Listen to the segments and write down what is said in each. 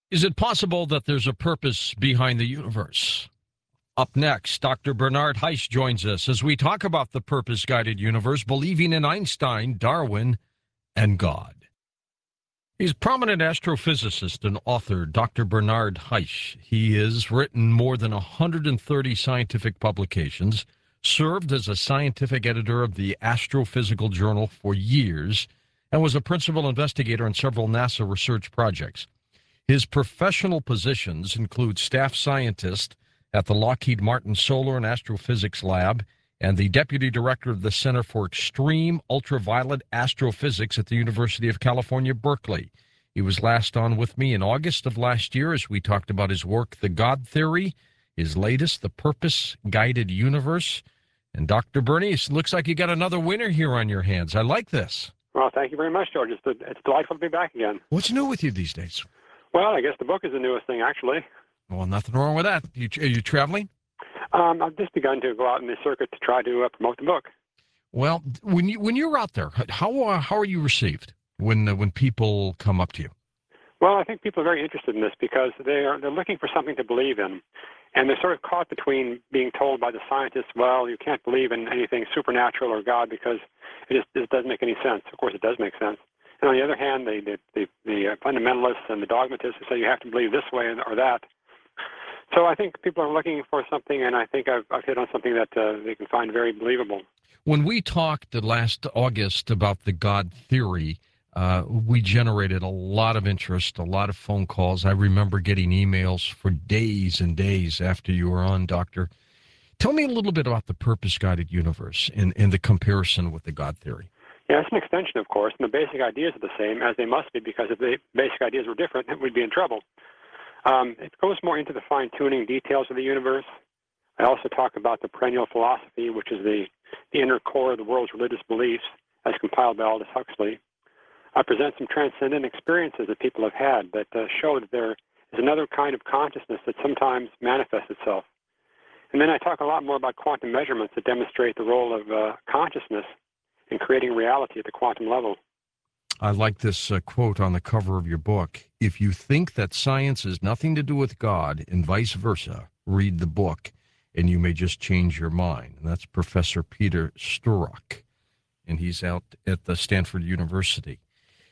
Is it possible that there's a purpose behind the universe? Up next, Dr. Bernard Heiss joins us as we talk about the purpose guided universe, believing in Einstein, Darwin, and God. He's prominent astrophysicist and author, Dr. Bernard Heiss. He has written more than 130 scientific publications, served as a scientific editor of the Astrophysical Journal for years, and was a principal investigator on several NASA research projects. His professional positions include staff scientist at the Lockheed Martin Solar and Astrophysics Lab and the deputy director of the Center for Extreme Ultraviolet Astrophysics at the University of California, Berkeley. He was last on with me in August of last year as we talked about his work, The God Theory, his latest, The Purpose-Guided Universe. And Dr. Bernie, it looks like you got another winner here on your hands. I like this. Well, thank you very much, George. It's delightful to be back again. What's new with you these days? Well, I guess the book is the newest thing, actually. Well, nothing wrong with that. Are you traveling? I've just begun to go out in the circuit to try to promote the book. Well, when you're out there, how are you received when people come up to you? Well, I think people are very interested in this because they're looking for something to believe in, and they're sort of caught between being told by the scientists, well, you can't believe in anything supernatural or God because it doesn't make any sense. Of course, it does make sense. And on the other hand, the fundamentalists and the dogmatists who say you have to believe this way or that. So I think people are looking for something, and I think I've hit on something that they can find very believable. When we talked last August about the God theory, we generated a lot of interest, a lot of phone calls. I remember getting emails for days and days after you were on, Doctor. Tell me a little bit about the purpose-guided universe and the comparison with the God theory. Yeah, it's an extension, of course, and the basic ideas are the same, as they must be, because if the basic ideas were different, we'd be in trouble. It goes more into the fine-tuning details of the universe. I also talk about the perennial philosophy, which is the inner core of the world's religious beliefs, as compiled by Aldous Huxley. I present some transcendent experiences that people have had that show that there is another kind of consciousness that sometimes manifests itself. And then I talk a lot more about quantum measurements that demonstrate the role of consciousness in creating reality at the quantum level. I like this quote on the cover of your book. If you think that science has nothing to do with God and vice versa, read the book and you may just change your mind. And that's Professor Peter Strzok, and he's out at the Stanford University.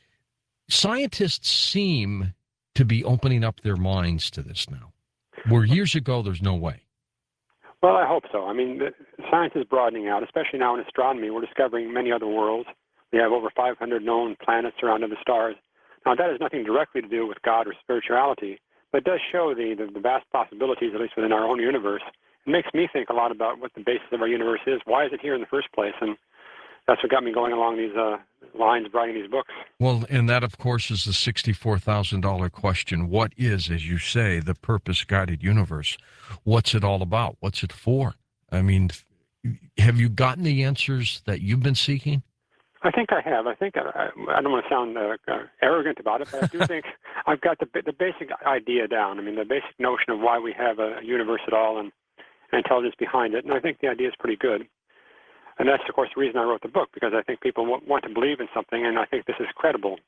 Scientists seem to be opening up their minds to this now, where years ago there's no way. Well, I hope so. I mean, science is broadening out, especially now in astronomy. We're discovering many other worlds. We have over 500 known planets around other stars. Now, that has nothing directly to do with God or spirituality, but it does show the vast possibilities, at least within our own universe. It makes me think a lot about what the basis of our universe is. Why is it here in the first place? And that's what got me going along these lines of writing these books. Well, and that, of course, is the $64,000 question. What is, as you say, the purpose-guided universe? What's it all about? What's it for? I mean, have you gotten the answers that you've been seeking? I think I have. I think I don't want to sound arrogant about it, but I do think I've got the basic idea down. I mean, the basic notion of why we have a universe at all and intelligence behind it, and I think the idea is pretty good. And that's, of course, the reason I wrote the book, because I think people want to believe in something, and I think this is credible.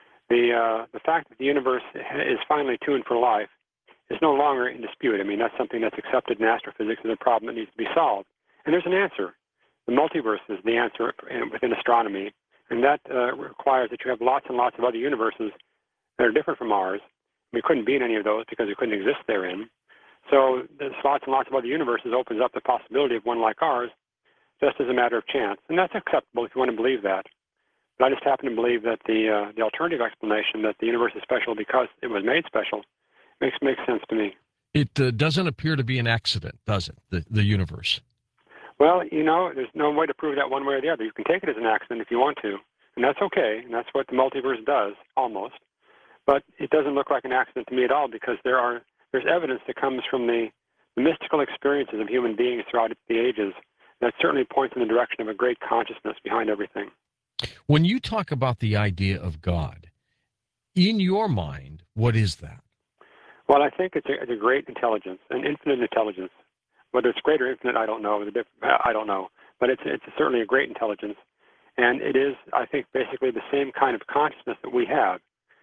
The fact that the universe is finely tuned for life is no longer in dispute. I mean, that's something that's accepted in astrophysics as a problem that needs to be solved. And there's an answer. The multiverse is the answer within astronomy, and that requires that you have lots and lots of other universes that are different from ours. We couldn't be in any of those because we couldn't exist therein. So there's lots and lots of other universes opens up the possibility of one like ours, just as a matter of chance. And that's acceptable if you want to believe that. But I just happen to believe that the alternative explanation that the universe is special because it was made special makes sense to me. It doesn't appear to be an accident, does it, the universe? Well, you know, there's no way to prove that one way or the other. You can take it as an accident if you want to, and that's okay, and that's what the multiverse does, almost. But it doesn't look like an accident to me at all because there's evidence that comes from the mystical experiences of human beings throughout the ages that certainly points in the direction of a great consciousness behind everything. When you talk about the idea of God, in your mind, what is that? Well, I think it's a great intelligence, an infinite intelligence. Whether it's great or infinite, I don't know. I don't know. But it's certainly a great intelligence. And it is, I think, basically the same kind of consciousness that we have.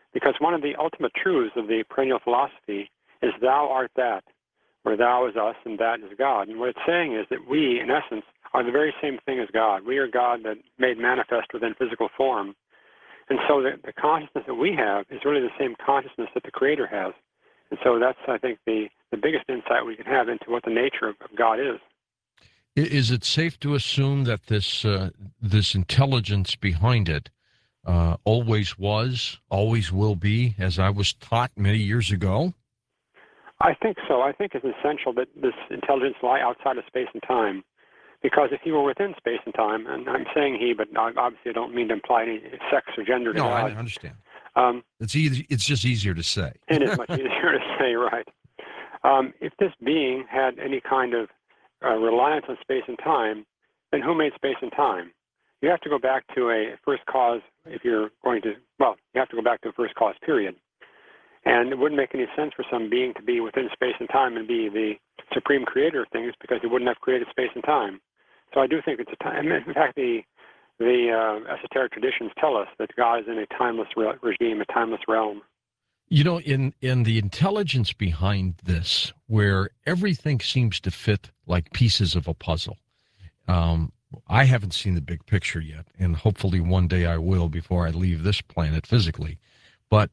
Because one of the ultimate truths of the perennial philosophy is thou art that, where thou is us and that is God. And what it's saying is that we, in essence, are the very same thing as God. We are God that made manifest within physical form. And so the consciousness that we have is really the same consciousness that the Creator has. And so that's, I think, the biggest insight we can have into what the nature of God is. Is it safe to assume that this intelligence behind it always was, always will be, as I was taught many years ago? I think so. I think it's essential that this intelligence lie outside of space and time. Because if he were within space and time, and I'm saying he, but obviously I don't mean to imply any sex or gender to No, God. I understand. It's just easier to say. It is much easier to say, right. If this being had any kind of reliance on space and time, then who made space and time? You have to go back to a first cause if you're going to, you have to go back to a first cause period. And it wouldn't make any sense for some being to be within space and time and be the supreme creator of things because he wouldn't have created space and time. So I do think it's a time. In fact, the esoteric traditions tell us that God is in a timeless regime, a timeless realm. You know, in the intelligence behind this, where everything seems to fit like pieces of a puzzle, I haven't seen the big picture yet, and hopefully one day I will before I leave this planet physically. But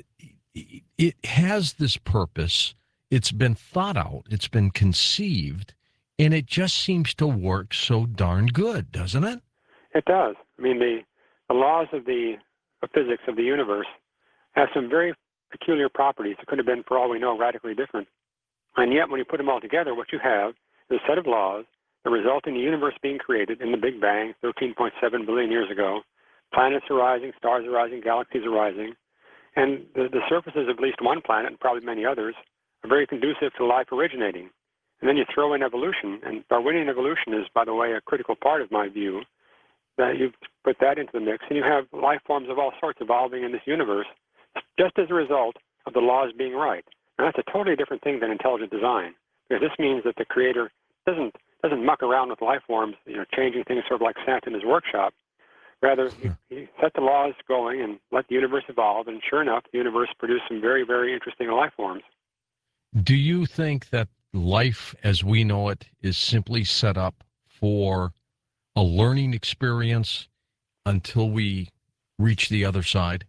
it has this purpose. It's been thought out. It's been conceived, and it just seems to work so darn good, doesn't it? It does. I mean, the laws of physics of the universe have some very peculiar properties. It could have been, for all we know, radically different. And yet, when you put them all together, what you have is a set of laws that result in the universe being created in the Big Bang 13.7 billion years ago. Planets are rising, stars are rising, galaxies are rising. And the surfaces of at least one planet, and probably many others, are very conducive to life originating. And then you throw in evolution, and Darwinian evolution is, by the way, a critical part of my view, that you put that into the mix, and you have life forms of all sorts evolving in this universe just as a result of the laws being right. And that's a totally different thing than intelligent design, because this means that the Creator doesn't muck around with life forms, changing things sort of like Santa in his workshop. Rather, he set the laws going and let the universe evolve, and sure enough, the universe produced some very, very interesting life forms. Do you think that life as we know it is simply set up for a learning experience until we reach the other side?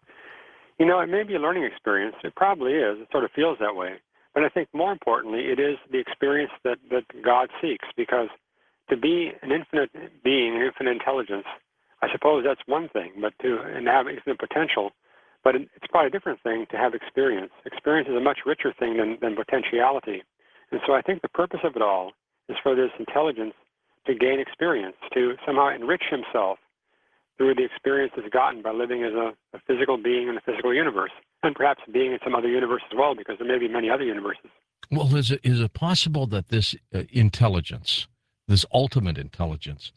It may be a learning experience. It probably is. It sort of feels that way. But I think more importantly, it is the experience that God seeks, because to be an infinite being, an infinite intelligence, I suppose that's one thing, but to have infinite potential. But it's quite a different thing to have experience. Experience is a much richer thing than potentiality. And so I think the purpose of it all is for this intelligence to gain experience, to somehow enrich himself through the experience that's gotten by living as a physical being in a physical universe, and perhaps being in some other universe as well, because there may be many other universes. Well, is it possible that this intelligence, this ultimate intelligence,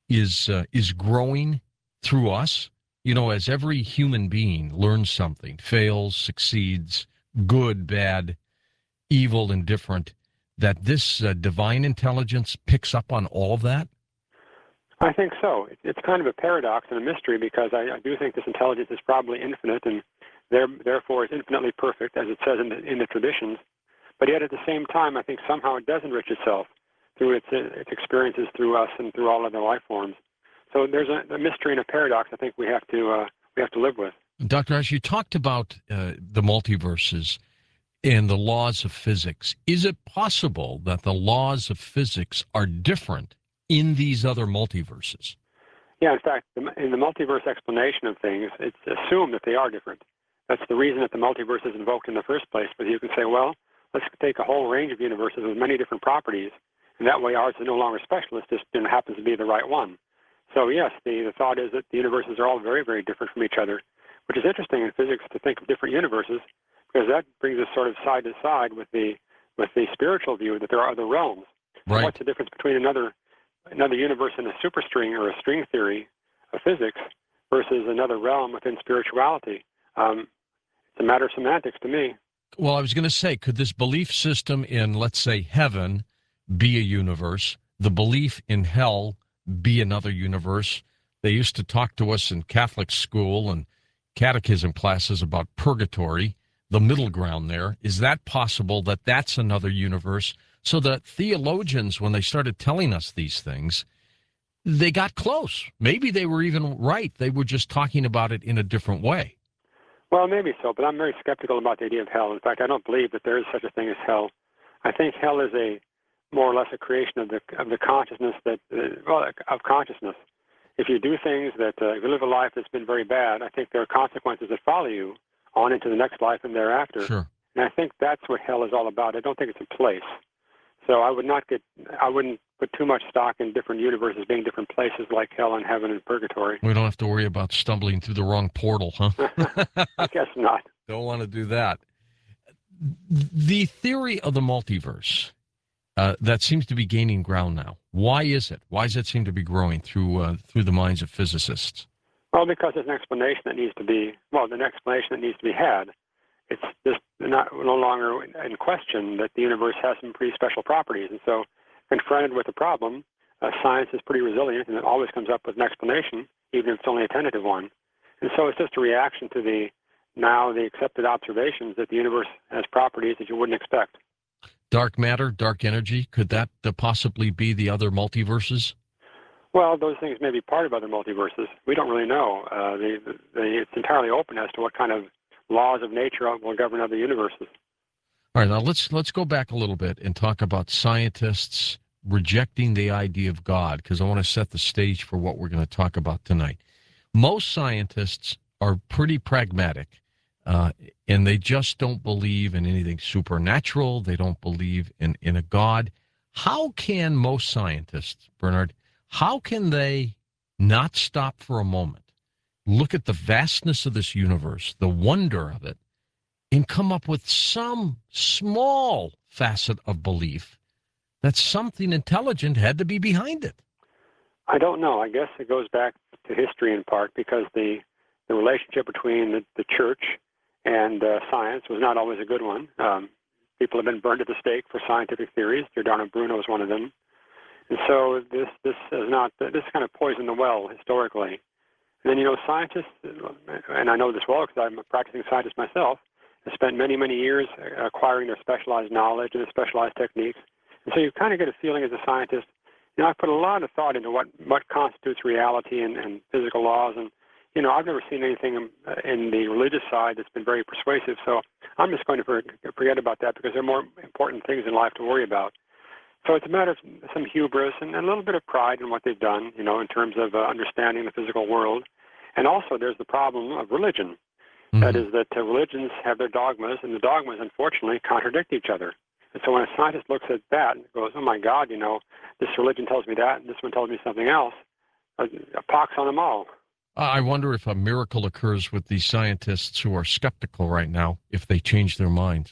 is growing through us? As every human being learns something, fails, succeeds, good, bad, evil, indifferent, that this divine intelligence picks up on all of that? I think so. It's kind of a paradox and a mystery, because I do think this intelligence is probably infinite and therefore is infinitely perfect, as it says in the traditions. But yet at the same time, I think somehow it does enrich itself through its experiences through us and through all other life forms. So there's a mystery and a paradox I think we have to live with. Dr. Ash, you talked about the multiverses and the laws of physics. Is it possible that the laws of physics are different in these other multiverses? Yeah, in fact, in the multiverse explanation of things, it's assumed that they are different. That's the reason that the multiverse is invoked in the first place. But you can say, well, let's take a whole range of universes with many different properties, and that way ours is no longer special. It just happens to be the right one. So yes, the thought is that the universes are all very, very different from each other, which is interesting in physics to think of different universes, because that brings us sort of side to side with the spiritual view that there are other realms. Right. So what's the difference between another universe in a superstring or a string theory of physics versus another realm within spirituality? It's a matter of semantics to me. Well, I was going to say, could this belief system in, let's say, heaven be a universe? The belief in hell be another universe? They used to talk to us in Catholic school and catechism classes about purgatory, the middle ground there. Is that possible that that's another universe? So that theologians, when they started telling us these things, they got close. Maybe they were even right. They were just talking about it in a different way. Well, maybe so, but I'm very skeptical about the idea of hell. In fact, I don't believe that there is such a thing as hell. I think hell is a more or less a creation of the consciousness of consciousness. If you do things that if you live a life that's been very bad, I think there are consequences that follow you on into the next life and thereafter. Sure. And I think that's what hell is all about. I don't think it's a place. So I wouldn't put too much stock in different universes being different places like hell and heaven and purgatory. We don't have to worry about stumbling through the wrong portal, huh? I guess not. Don't want to do that. The theory of the multiverse, that seems to be gaining ground now. Why is it? Why does it seem to be growing through the minds of physicists? Well, because there's an explanation that needs to be had. It's just no longer in question that the universe has some pretty special properties. And so confronted with a problem, science is pretty resilient and it always comes up with an explanation, even if it's only a tentative one. And so it's just a reaction to the accepted observations that the universe has properties that you wouldn't expect. Dark matter, dark energy, could that possibly be the other multiverses? Well, those things may be part of other multiverses. We don't really know. It's entirely open as to what kind of laws of nature will govern other universes. All right, now let's go back a little bit and talk about scientists rejecting the idea of God, because I want to set the stage for what we're going to talk about tonight. Most scientists are pretty pragmatic, and they just don't believe in anything supernatural. They don't believe in a God. How can most scientists, Bernard, how can they not stop for a moment, look at the vastness of this universe, the wonder of it, and come up with some small facet of belief that something intelligent had to be behind it? I don't know. I guess it goes back to history in part because the relationship between the church and science was not always a good one. People have been burned at the stake for scientific theories. Giordano Bruno is one of them. And so this kind of poisoned the well historically. And then, scientists, and I know this well because I'm a practicing scientist myself, have spent many, many years acquiring their specialized knowledge and their specialized techniques. And so you kind of get a feeling as a scientist, I put a lot of thought into what constitutes reality and physical laws. And, I've never seen anything in the religious side that's been very persuasive. So I'm just going to forget about that because there are more important things in life to worry about. So it's a matter of some hubris and a little bit of pride in what they've done, in terms of understanding the physical world. And also there's the problem of religion. Mm-hmm. That is that religions have their dogmas, and the dogmas, unfortunately, contradict each other. And so when a scientist looks at that and goes, oh, my God, this religion tells me that, and this one tells me something else, a pox on them all. I wonder if a miracle occurs with these scientists who are skeptical right now, if they change their minds.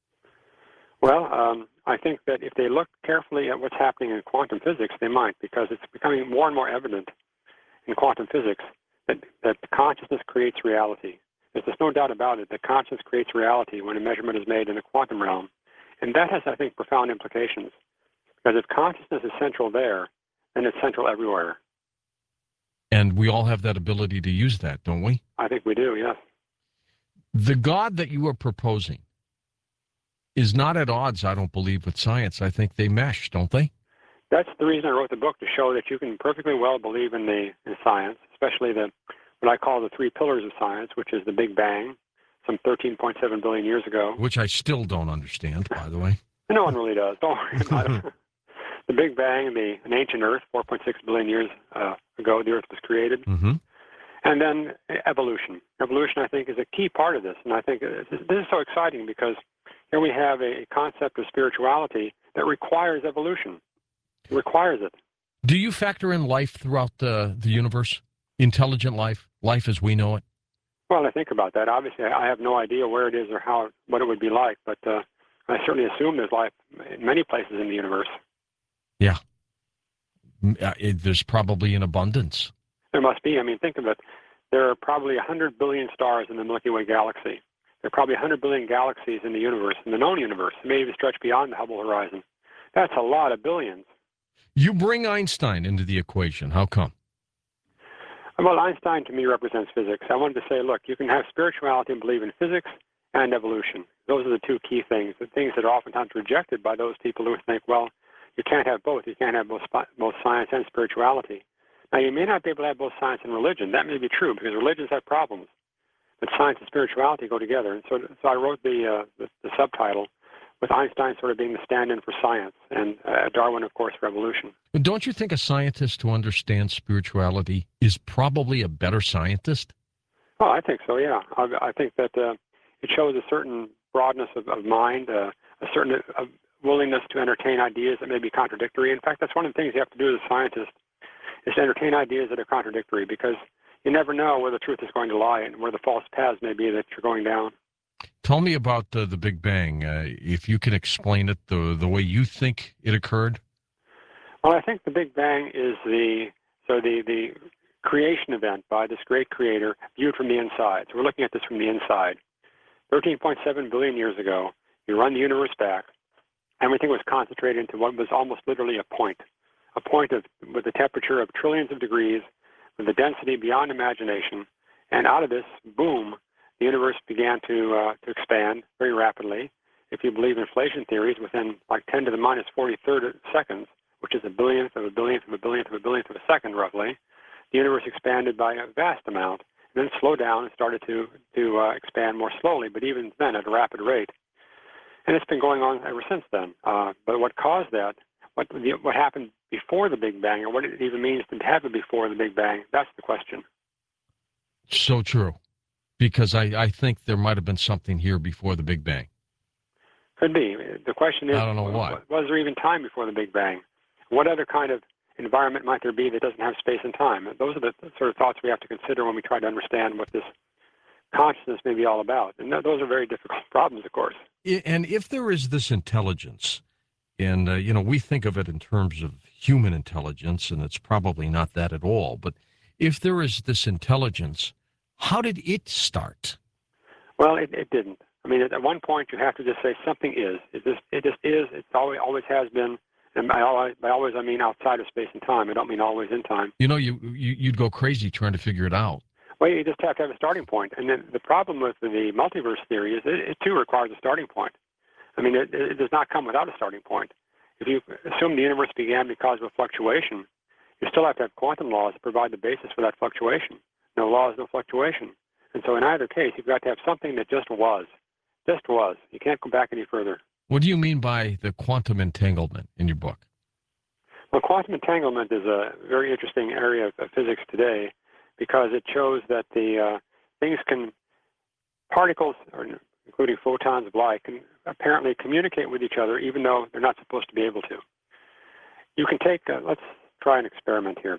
Well, I think that if they look carefully at what's happening in quantum physics, they might, because it's becoming more and more evident in quantum physics that consciousness creates reality. There's just no doubt about it that consciousness creates reality when a measurement is made in the quantum realm. And that has, I think, profound implications. Because if consciousness is central there, then it's central everywhere. And we all have that ability to use that, don't we? I think we do, yes. The God that you are proposing is not at odds, I don't believe, with science. I think they mesh, don't they? That's the reason I wrote the book, to show that you can perfectly well believe in science, especially what I call the three pillars of science, which is the Big Bang, some 13.7 billion years ago. Which I still don't understand, by the way. No one really does. Don't worry about it. The Big Bang, an ancient Earth, 4.6 billion years ago, the Earth was created. Mm-hmm. And then evolution. Evolution, I think, is a key part of this. And I think this is so exciting because here we have a concept of spirituality that requires evolution. It requires it. Do you factor in life throughout the universe? Intelligent life? Life as we know it? Well, I think about that. Obviously, I have no idea where it is or what it would be like, but I certainly assume there's life in many places in the universe. Yeah. There's probably an abundance. There must be. Think of it. There are probably 100 billion stars in the Milky Way galaxy. There are probably 100 billion galaxies in the universe, in the known universe. It may even stretch beyond the Hubble horizon. That's a lot of billions. You bring Einstein into the equation. How come? Well, Einstein to me represents physics. I wanted to say, look, you can have spirituality and believe in physics and evolution. Those are the two key things, the things that are oftentimes rejected by those people who think, well, you can't have both. You can't have both science and spirituality. Now, you may not be able to have both science and religion. That may be true because religions have problems, but science and spirituality go together. And so I wrote the subtitle with Einstein sort of being the stand-in for science and Darwin, of course, for evolution. But don't you think a scientist who understands spirituality is probably a better scientist? Well, I think so, yeah. I think that it shows a certain broadness of mind, a certain willingness to entertain ideas that may be contradictory. In fact, that's one of the things you have to do as a scientist, is to entertain ideas that are contradictory, because you never know where the truth is going to lie and where the false paths may be that you're going down. Tell me about the Big Bang, if you can explain it the way you think it occurred. Well, I think the Big Bang is the creation event by this great creator viewed from the inside. So we're looking at this from the inside. 13.7 billion years ago, you run the universe back, everything was concentrated into what was almost literally a point with a temperature of trillions of degrees, with a density beyond imagination, and out of this, boom, the universe began to expand very rapidly. If you believe inflation theories, within like 10 to the minus 43rd seconds, which is a billionth of a billionth of a billionth of a billionth of a second, roughly, the universe expanded by a vast amount, and then slowed down and started to expand more slowly, but even then at a rapid rate. And it's been going on ever since then. But what caused that, what happened before the Big Bang, or what it even means to have it before the Big Bang, that's the question. So true. Because I think there might have been something here before the Big Bang. Could be. The question is, I don't know what. Was there even time before the Big Bang? What other kind of environment might there be that doesn't have space and time? Those are the sort of thoughts we have to consider when we try to understand what this consciousness may be all about. And those are very difficult problems, of course. And if there is this intelligence, and, we think of it in terms of human intelligence, and it's probably not that at all, but if there is this intelligence, how did it start? Well, it didn't. I mean, at one point, you have to just say something is. It just is. It always has been. And by always, I mean outside of space and time. I don't mean always in time. You'd go crazy trying to figure it out. Well, you just have to have a starting point. And then the problem with the multiverse theory is it too requires a starting point. I mean, it does not come without a starting point. If you assume the universe began because of a fluctuation, you still have to have quantum laws to provide the basis for that fluctuation. No laws, no fluctuation. And so in either case, you've got to have something that just was. Just was. You can't go back any further. What do you mean by the quantum entanglement in your book? Well, quantum entanglement is a very interesting area of physics today because it shows that the particles, including photons of light, can apparently communicate with each other even though they're not supposed to be able to. You can take, let's try an experiment here.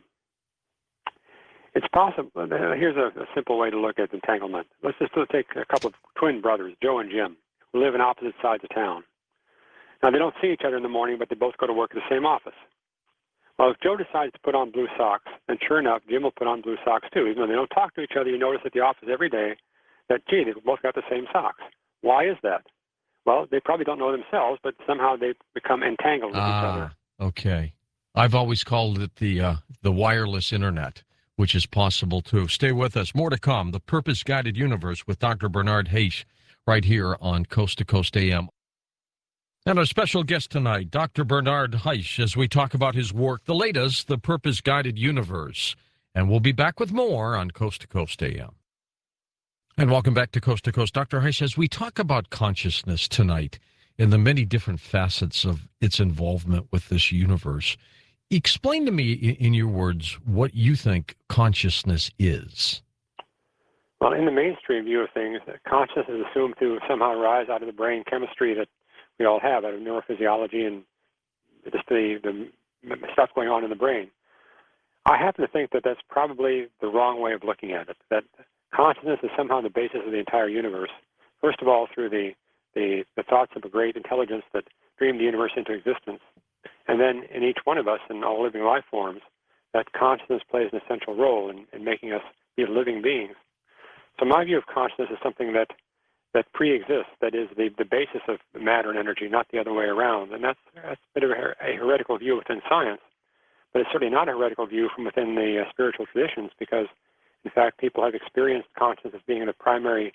It's possible, here's a simple way to look at entanglement. Let's just take a couple of twin brothers, Joe and Jim, who live in opposite sides of town. Now, they don't see each other in the morning, but they both go to work at the same office. Well, if Joe decides to put on blue socks, then sure enough, Jim will put on blue socks too. Even though they don't talk to each other, you notice at the office every day that, gee, they've both got the same socks. Why is that? Well, they probably don't know themselves, but somehow they become entangled with each other. Okay. I've always called it the wireless internet, which is possible too. Stay with us. More to come. The Purpose Guided Universe with Dr. Bernard Hayes right here on Coast to Coast AM. And our special guest tonight, Dr. Bernard Hayes, as we talk about his work, the latest, The Purpose Guided Universe. And we'll be back with more on Coast to Coast AM. And welcome back to Coast, Dr. Hayes, as we talk about consciousness tonight and the many different facets of its involvement with this universe. Explain to me, in your words, what you think consciousness is. Well, in the mainstream view of things, consciousness is assumed to somehow arise out of the brain chemistry that we all have, out of neurophysiology and just the stuff going on in the brain. I happen to think that that's probably the wrong way of looking at it, that consciousness is somehow the basis of the entire universe. First of all, through the thoughts of a great intelligence that dreamed the universe into existence. And then in each one of us, in all living life forms, that consciousness plays an essential role in making us be living beings. So my view of consciousness is something that pre-exists, that is the basis of matter and energy, not the other way around. And that's a bit of a heretical view within science, but it's certainly not a heretical view from within the spiritual traditions, because In fact, people have experienced consciousness as being the primary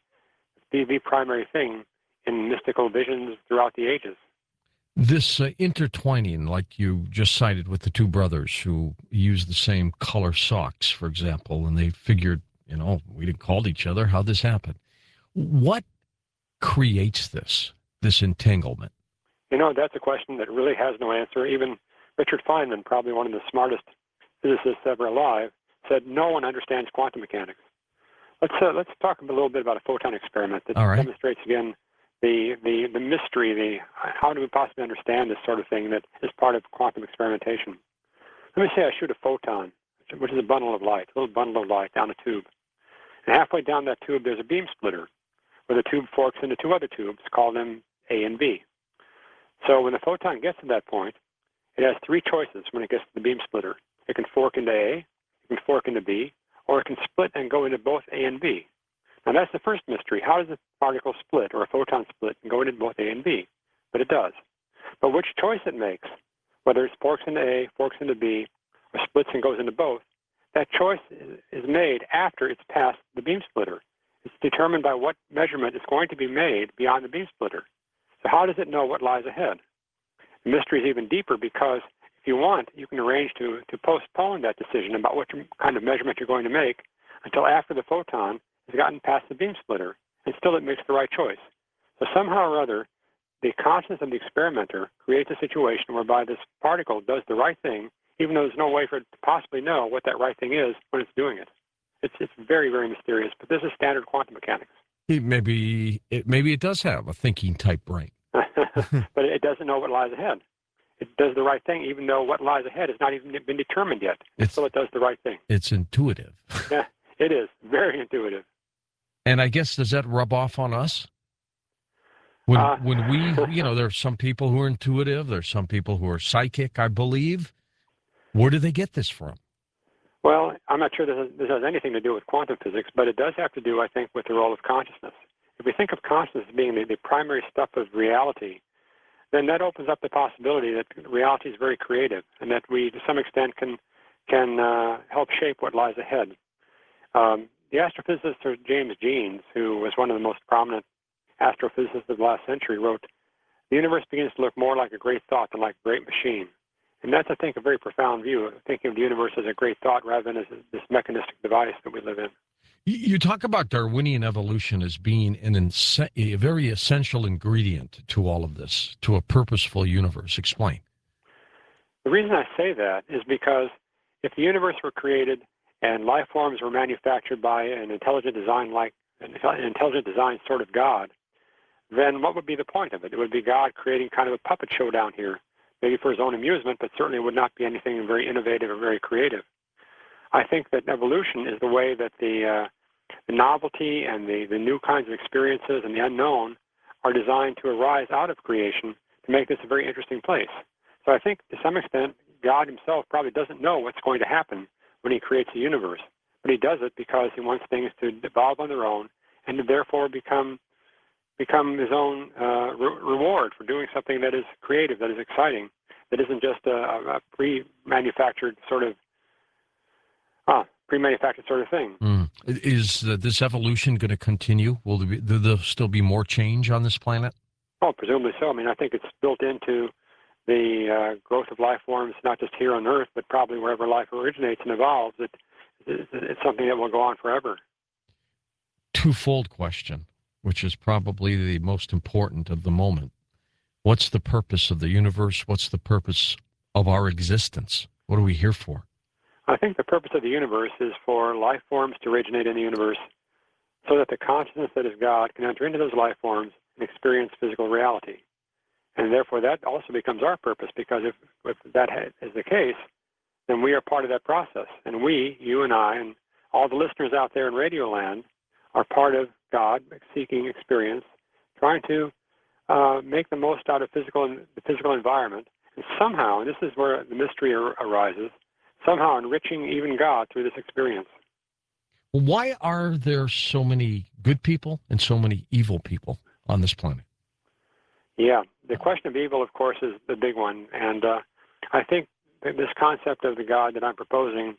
thing in mystical visions throughout the ages. This intertwining, like you just cited with the two brothers who used the same color socks, for example, and they figured, we didn't call each other. How'd this happen? What creates this entanglement? That's a question that really has no answer. Even Richard Feynman, probably one of the smartest physicists ever alive, said no one understands quantum mechanics. Let's talk a little bit about a photon experiment that demonstrates again the mystery, how do we possibly understand this sort of thing that is part of quantum experimentation. Let me say I shoot a photon, which is a bundle of light, a little bundle of light down a tube. And halfway down that tube, there's a beam splitter where the tube forks into two other tubes, call them A and B. So when the photon gets to that point, it has three choices when it gets to the beam splitter. It can fork into A, it can fork into B, or it can split and go into both A and B. Now that's the first mystery. How does a particle split or a photon split and go into both A and B? But it does. But which choice it makes, whether it forks into A, forks into B, or splits and goes into both, that choice is made after it's passed the beam splitter. It's determined by what measurement is going to be made beyond the beam splitter. So how does it know what lies ahead? The mystery is even deeper because if you want, you can arrange to postpone that decision about what kind of measurement you're going to make until after the photon has gotten past the beam splitter, and still it makes the right choice. So somehow or other, the consciousness of the experimenter creates a situation whereby this particle does the right thing, even though there's no way for it to possibly know what that right thing is when it's doing it. It's very, very mysterious, but this is standard quantum mechanics. Maybe it does have a thinking type brain. But it doesn't know what lies ahead. It does the right thing, even though what lies ahead has not even been determined yet. So it does the right thing. It's intuitive. Yeah, it is. Very intuitive. And I guess, does that rub off on us? When we, there are some people who are intuitive. There's some people who are psychic, I believe. Where do they get this from? Well, I'm not sure this has anything to do with quantum physics, but it does have to do, I think, with the role of consciousness. If we think of consciousness as being the primary stuff of reality, then that opens up the possibility that reality is very creative and that we, to some extent, can help shape what lies ahead. The astrophysicist Sir James Jeans, who was one of the most prominent astrophysicists of the last century, wrote, "The universe begins to look more like a great thought than like a great machine." And that's, I think, a very profound view, thinking of the universe as a great thought rather than as this mechanistic device that we live in. You talk about Darwinian evolution as being a very essential ingredient to all of this, to a purposeful universe. Explain. The reason I say that is because if the universe were created and life forms were manufactured by an intelligent design sort of God, then what would be the point of it? It would be God creating kind of a puppet show down here, maybe for his own amusement, but certainly would not be anything very innovative or very creative. I think that evolution is the way that the novelty and the new kinds of experiences and the unknown are designed to arise out of creation to make this a very interesting place. So I think to some extent, God himself probably doesn't know what's going to happen when he creates a universe, but he does it because he wants things to evolve on their own and to therefore become his own reward for doing something that is creative, that is exciting, that isn't just a pre-manufactured sort of thing. Is this evolution going to continue? Will there still be more change on this planet? Oh, presumably so. I mean, I think it's built into the growth of life forms, not just here on Earth, but probably wherever life originates and evolves. It's something that will go on forever. Twofold question, which is probably the most important of the moment. What's the purpose of the universe? What's the purpose of our existence? What are we here for? I think the purpose of the universe is for life forms to originate in the universe so that the consciousness that is God can enter into those life forms and experience physical reality. And therefore that also becomes our purpose, because if that is the case, then we are part of that process. And we, you and I, and all the listeners out there in Radio Land are part of God seeking experience, trying to make the most out of the physical environment, and somehow, and this is where the mystery arises, somehow enriching even God through this experience. Why are there so many good people and so many evil people on this planet? Yeah, the question of evil, of course, is the big one. And I think that this concept of the God that I'm proposing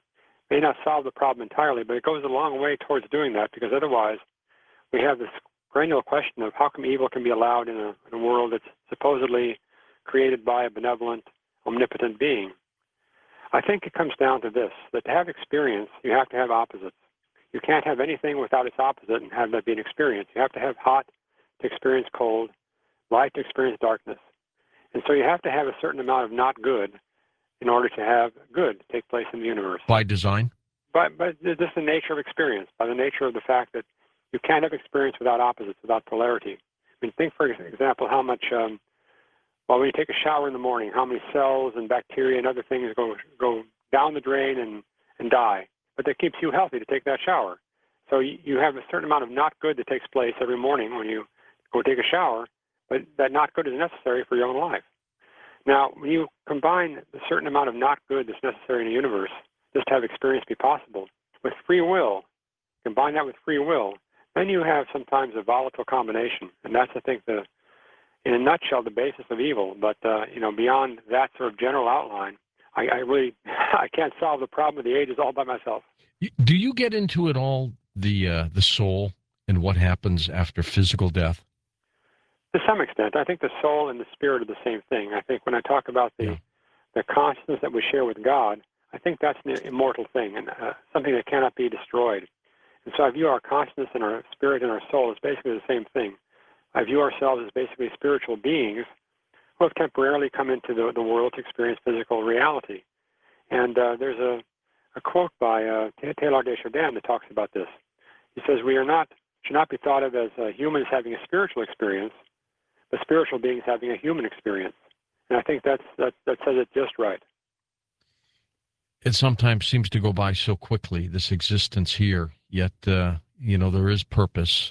may not solve the problem entirely, but it goes a long way towards doing that, because otherwise we have this perennial question of how come evil can be allowed in a world that's supposedly created by a benevolent, omnipotent being. I think it comes down to this, that to have experience, you have to have opposites. You can't have anything without its opposite and have that be an experience. You have to have hot to experience cold, light to experience darkness. And so you have to have a certain amount of not good in order to have good take place in the universe. By design? But just the nature of experience, by the nature of the fact that you can't have experience without opposites, without polarity. I mean, think, for example, how much, when you take a shower in the morning, how many cells and bacteria and other things go down the drain and die. But that keeps you healthy to take that shower. So you have a certain amount of not good that takes place every morning when you go take a shower, but that not good is necessary for your own life. Now, when you combine a certain amount of not good that's necessary in the universe, just to have experience be possible, with free will, combine that with free will, then you have sometimes a volatile combination. And that's, I think, in a nutshell, the basis of evil. But, beyond that sort of general outline, I can't solve the problem of the ages all by myself. Do you get into it all, the soul and what happens after physical death? To some extent. I think the soul and the spirit are the same thing. I think when I talk about the consciousness that we share with God, I think that's an immortal thing and something that cannot be destroyed. And so I view our consciousness and our spirit and our soul as basically the same thing. I view ourselves as basically spiritual beings who have temporarily come into the world to experience physical reality. And there's a quote by Teilhard de Chardin that talks about this. He says, we should not be thought of as humans having a spiritual experience, but spiritual beings having a human experience. And I think that says it just right. It sometimes seems to go by so quickly, this existence here, yet, there is purpose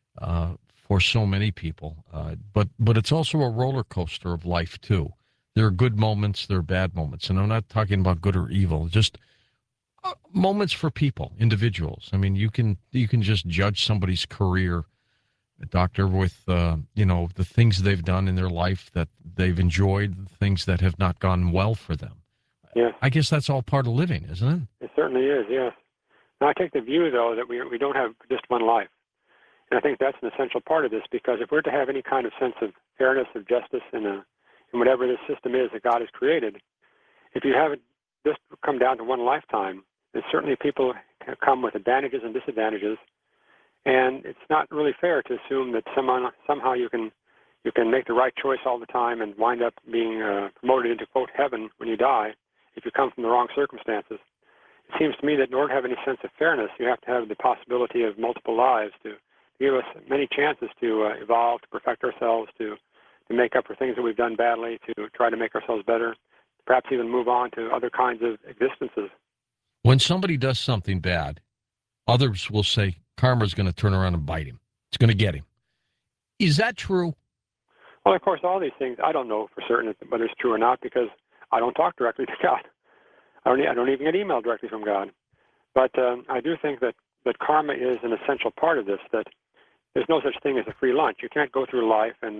for so many people. But it's also a roller coaster of life, too. There are good moments, there are bad moments. And I'm not talking about good or evil, just moments for people, individuals. I mean, you can just judge somebody's career, doctor, with, the things they've done in their life that they've enjoyed, the things that have not gone well for them. Yes. I guess that's all part of living, isn't it? It certainly is, yes. Now, I take the view, though, that we don't have just one life. And I think that's an essential part of this, because if we're to have any kind of sense of fairness, of justice in whatever this system is that God has created, if you have it just come down to one lifetime, then certainly people come with advantages and disadvantages. And it's not really fair to assume that somehow you can make the right choice all the time and wind up being promoted into, quote, heaven when you die if you come from the wrong circumstances. It seems to me that in order to have any sense of fairness, you have to have the possibility of multiple lives to give us many chances to evolve, to perfect ourselves, to make up for things that we've done badly, to try to make ourselves better, perhaps even move on to other kinds of existences. When somebody does something bad, others will say karma's going to turn around and bite him. It's going to get him. Is that true? Well, of course, all these things, I don't know for certain whether it's true or not, because I don't talk directly to God. I don't even get email directly from God. But I do think that karma is an essential part of this, that there's no such thing as a free lunch. You can't go through life and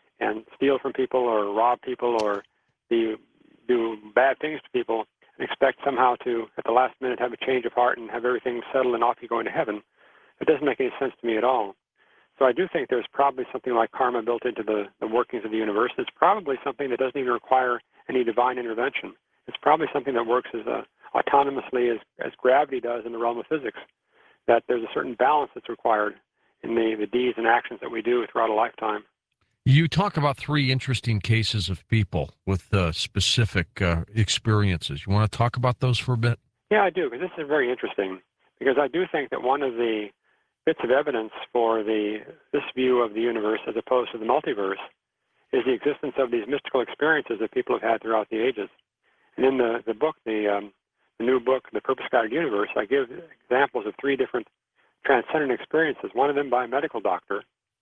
steal from people or rob people or do bad things to people and expect somehow to, at the last minute, have a change of heart and have everything settled and off you go into heaven. It doesn't make any sense to me at all. So I do think there's probably something like karma built into the workings of the universe. It's probably something that doesn't even require any divine intervention. It's probably something that works as autonomously as gravity does in the realm of physics, that there's a certain balance that's required in the deeds and actions that we do throughout a lifetime. You talk about 3 interesting cases of people with specific experiences. You want to talk about those for a bit? Yeah, I do, because this is very interesting, because I do think that one of the bits of evidence for this view of the universe as opposed to the multiverse is the existence of these mystical experiences that people have had throughout the ages. And in the book, the new book, The Purpose-Guided Universe, I give examples of 3 different transcendent experiences, one of them by a medical doctor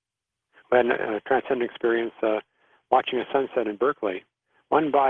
who had a transcendent experience watching a sunset in Berkeley, one by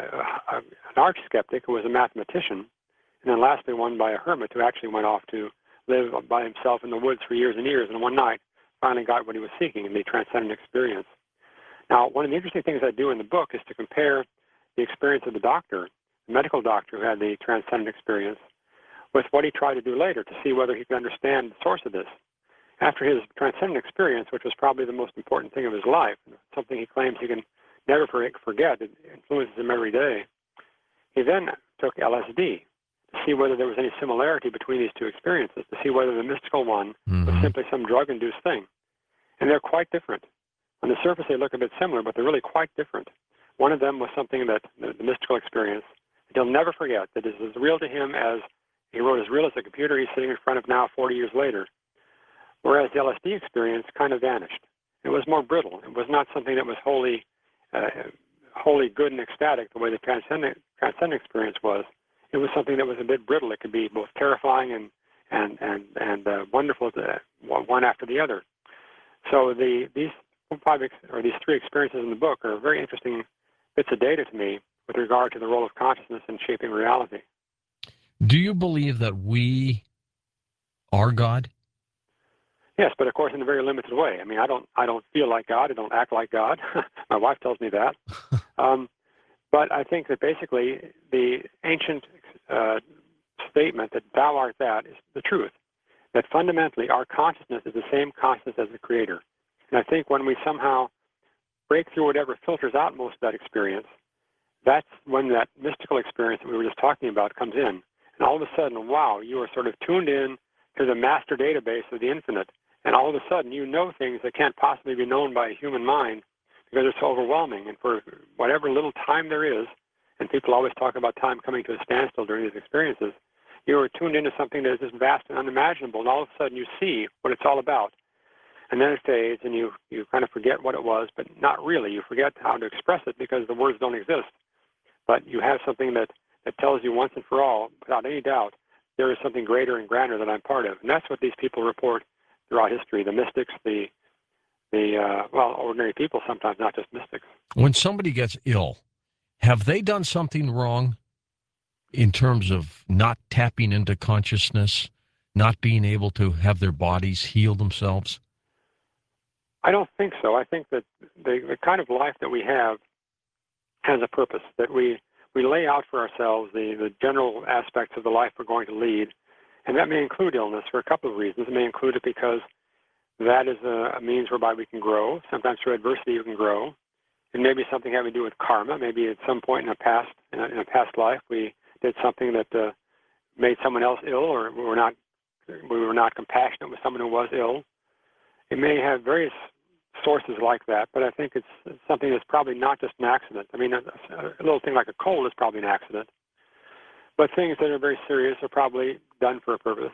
an arch skeptic who was a mathematician, and then lastly one by a hermit who actually went off to live by himself in the woods for years and years, and one night finally got what he was seeking in the transcendent experience. Now, one of the interesting things I do in the book is to compare the experience of the doctor, the medical doctor who had the transcendent experience, with what he tried to do later to see whether he could understand the source of this. After his transcendent experience, which was probably the most important thing of his life, something he claims he can never forget, it influences him every day, he then took LSD to see whether there was any similarity between these two experiences, to see whether the mystical one was simply some drug-induced thing. And they're quite different. On the surface, they look a bit similar, but they're really quite different. One of them was something that the mystical experience that he'll never forget, that is as real to him as he wrote, as real as the computer he's sitting in front of now 40 years later. Whereas the LSD experience kind of vanished. It was more brittle. It was not something that was wholly good and ecstatic the way the transcendent experience was. It was something that was a bit brittle. It could be both terrifying and wonderful, one after the other. So these three experiences in the book are very interesting bits of data to me with regard to the role of consciousness in shaping reality. Do you believe that we are God? Yes, but of course in a very limited way. I mean, I don't feel like God. I don't act like God. My wife tells me that. But I think that basically the ancient statement that thou art that is the truth, that fundamentally our consciousness is the same consciousness as the Creator. And I think when we somehow break through whatever filters out most of that experience, that's when that mystical experience that we were just talking about comes in. And all of a sudden, wow, you are sort of tuned in to the master database of the infinite. And all of a sudden, you know things that can't possibly be known by a human mind because it's so overwhelming. And for whatever little time there is, and people always talk about time coming to a standstill during these experiences, you are tuned into something that is just vast and unimaginable. And all of a sudden, you see what it's all about. And then it fades, and you kind of forget what it was, but not really. You forget how to express it because the words don't exist. But you have something that tells you once and for all, without any doubt, there is something greater and grander that I'm part of. And that's what these people report throughout history, the mystics, the ordinary people sometimes, not just mystics. When somebody gets ill, have they done something wrong in terms of not tapping into consciousness, not being able to have their bodies heal themselves? I don't think so. I think that the kind of life that we have has a purpose, that we lay out for ourselves the general aspects of the life we're going to lead, and that may include illness for a couple of reasons. It may include it because that is a means whereby we can grow. Sometimes through adversity you can grow. It may be something having to do with karma. Maybe at some point in a past life we did something that made someone else ill, or we were not compassionate with someone who was ill. It may have various sources like that, but I think it's something that's probably not just an accident. I mean, a little thing like a cold is probably an accident, but things that are very serious are probably done for a purpose.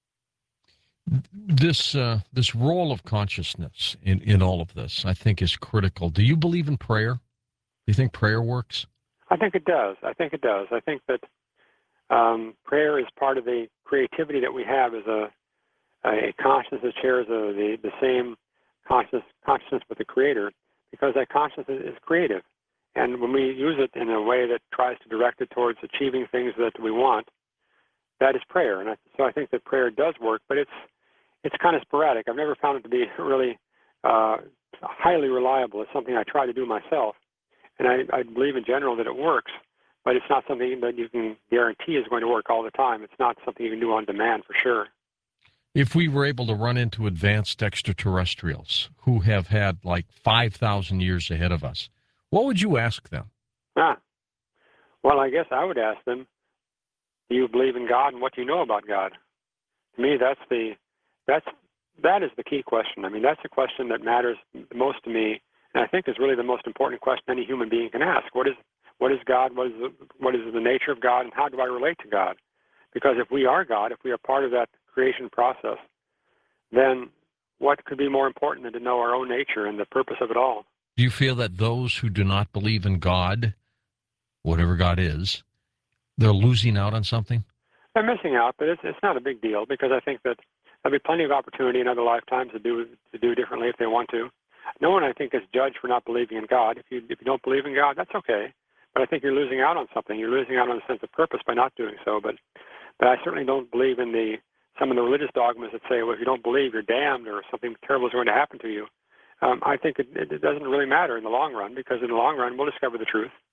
This role of consciousness in all of this, I think, is critical. Do you believe in prayer? Do you think prayer works? I think it does. I think that prayer is part of the creativity that we have as a consciousness that shares the same consciousness with the Creator, because that consciousness is creative. And when we use it in a way that tries to direct it towards achieving things that we want, that is prayer. And so I think that prayer does work, but it's kind of sporadic. I've never found it to be really highly reliable. It's something I try to do myself. And I believe in general that it works, but it's not something that you can guarantee is going to work all the time. It's not something you can do on demand for sure. If we were able to run into advanced extraterrestrials who have had like 5,000 years ahead of us, what would you ask them? Well, I guess I would ask them, do you believe in God and what do you know about God? To me, that is the key question. I mean, that's the question that matters the most to me, and I think is really the most important question any human being can ask. What is God? What is the nature of God, and how do I relate to God? Because if we are God, if we are part of that creation process, then what could be more important than to know our own nature and the purpose of it all? Do you feel that those who do not believe in God, whatever God is, they're losing out on something? They're missing out, but it's not a big deal, because I think that there'll be plenty of opportunity in other lifetimes to do differently if they want to. No one, I think, is judged for not believing in God. If you don't believe in God, that's okay. But I think you're losing out on something. You're losing out on a sense of purpose by not doing so. But I certainly don't believe in some of the religious dogmas that say, well, if you don't believe, you're damned or something terrible is going to happen to you. I think it doesn't really matter in the long run, because in the long run, we'll discover the truth.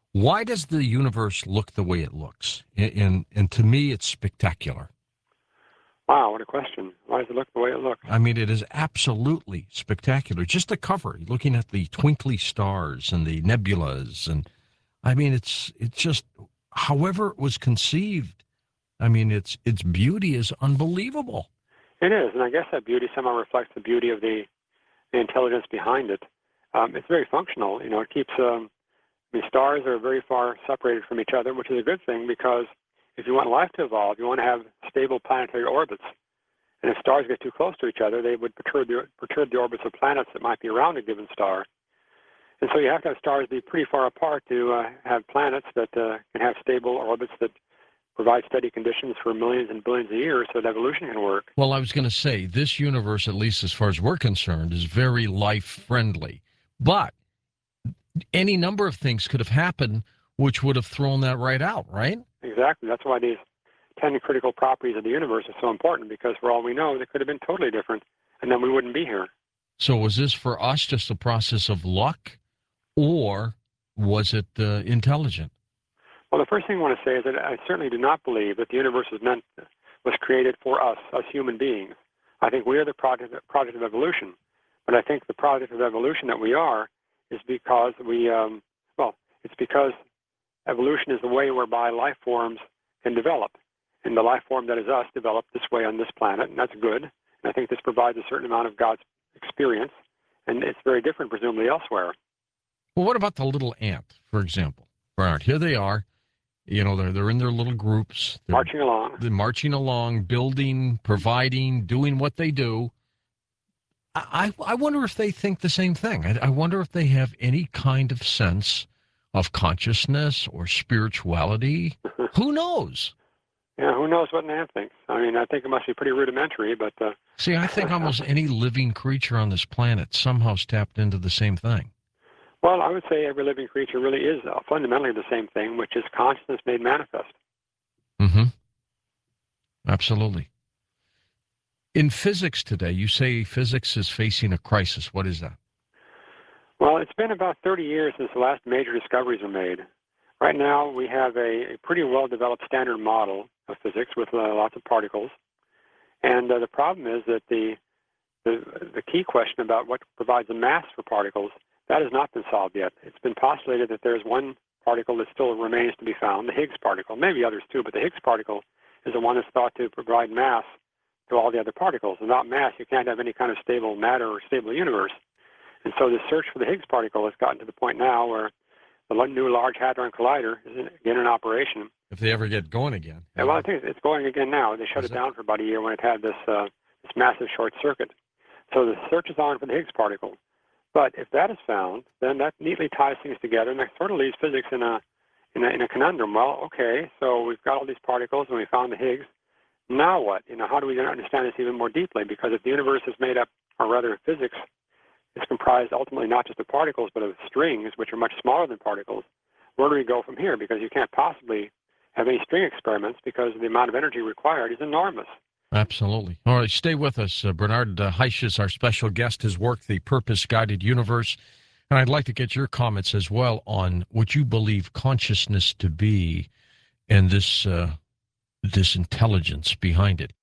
Why does the universe look the way it looks? And to me, it's spectacular. Wow, what a question. Why does it look the way it looks? I mean, it is absolutely spectacular. Just the cover, looking at the twinkly stars and the nebulas, and I mean, it's just however it was conceived. I mean, its beauty is unbelievable. It is, and I guess that beauty somehow reflects the beauty of the intelligence behind it. It's very functional. You know, it keeps the stars are very far separated from each other, which is a good thing because if you want life to evolve, you want to have stable planetary orbits. And if stars get too close to each other, they would perturb the orbits of planets that might be around a given star. And so you have to have stars be pretty far apart to have planets that can have stable orbits that provide steady conditions for millions and billions of years so that evolution can work. Well, I was going to say, this universe, at least as far as we're concerned, is very life-friendly. But any number of things could have happened which would have thrown that right out, right? Exactly. That's why these 10 critical properties of the universe are so important, because for all we know, they could have been totally different, and then we wouldn't be here. So was this for us just a process of luck, or was it intelligent? Well, the first thing I want to say is that I certainly do not believe that the universe was created for us human beings. I think we are the product of evolution, but I think the product of evolution that we are is because it's because evolution is the way whereby life forms can develop. And the life form that is us developed this way on this planet, and that's good. And I think this provides a certain amount of God's experience, and it's very different, presumably, elsewhere. Well, what about the little ant, for example? Bernard, here they are. You know, they're in their little groups. Marching along. They're marching along, building, providing, doing what they do. I wonder if they think the same thing. I wonder if they have any kind of sense of consciousness or spirituality. Who knows? Yeah, who knows what an ant thinks? I mean, I think it must be pretty rudimentary, but... See, I think almost any living creature on this planet somehow's tapped into the same thing. Well, I would say every living creature really is fundamentally the same thing, which is consciousness made manifest. Mm-hmm. Absolutely. In physics today, you say physics is facing a crisis. What is that? Well, it's been about 30 years since the last major discoveries were made. Right now, we have a pretty well-developed standard model of physics with lots of particles. And the problem is that the key question about what provides a mass for particles, that has not been solved yet. It's been postulated that there's one particle that still remains to be found, the Higgs particle, maybe others too, but the Higgs particle is the one that's thought to provide mass to all the other particles. Without mass, you can't have any kind of stable matter or stable universe. And so the search for the Higgs particle has gotten to the point now where the new Large Hadron Collider is again in operation. If they ever get going again. Yeah, well, I think it's going again now. They shut it down for about a year when it had this massive short circuit. So the search is on for the Higgs particle. But if that is found, then that neatly ties things together, and that sort of leaves physics in a conundrum. Well, okay, so we've got all these particles, and we found the Higgs. Now what? You know, how do we understand this even more deeply? Because if the universe is made up, or rather physics is comprised ultimately not just of particles, but of strings, which are much smaller than particles, where do we go from here? Because you can't possibly have any string experiments because the amount of energy required is enormous. Absolutely. All right, stay with us. Bernard Heisz is our special guest. His work, The Purpose-Guided Universe. And I'd like to get your comments as well on what you believe consciousness to be and this intelligence behind it.